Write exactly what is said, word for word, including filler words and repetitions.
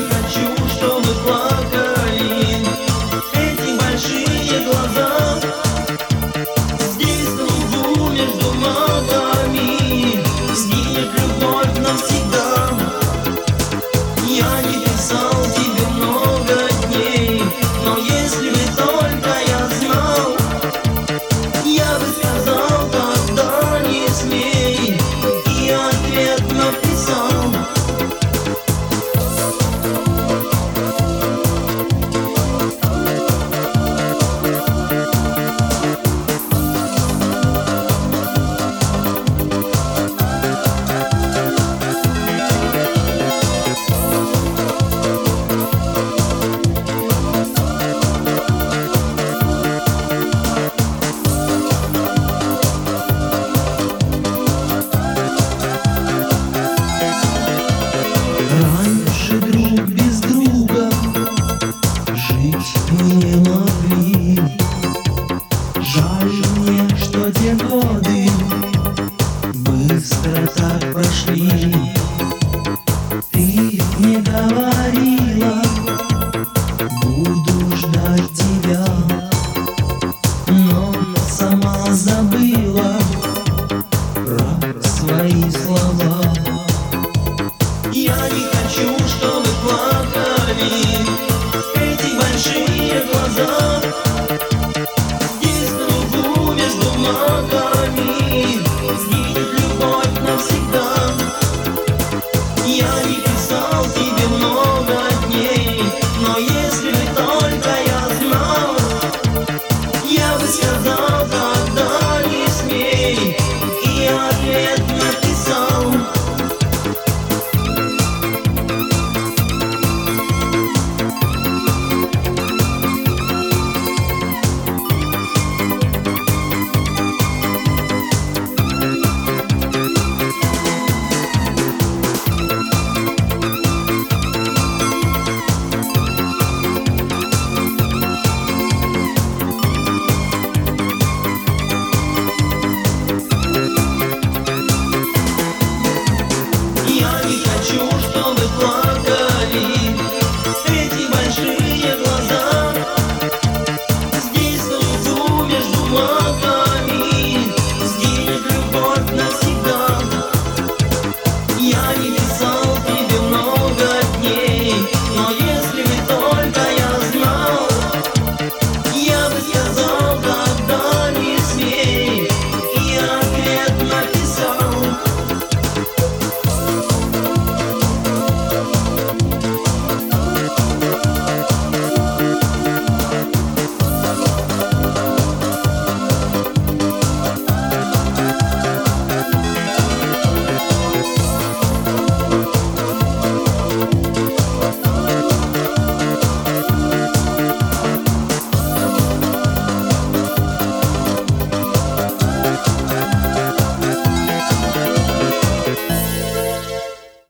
не хочу, чтобы плакали эти большие глаза. Здесь внизу между ногами сгинет любовь навсегда. Я не писал тебе много дней, но если бы только я знал, я бы сказал тогда не смей, и ответ написал. Раньше друг без друга жить мы не могли. Жаль мне, что те годы быстро так прошли. Ты мне говорила, буду ждать тебя, но сама забыла про свои слова. Я не хочу, чтобы плакали эти большие глаза. Здесь внизу между ногами сгинет любовь навсегда. Я не писал тебе много дней, но если бы только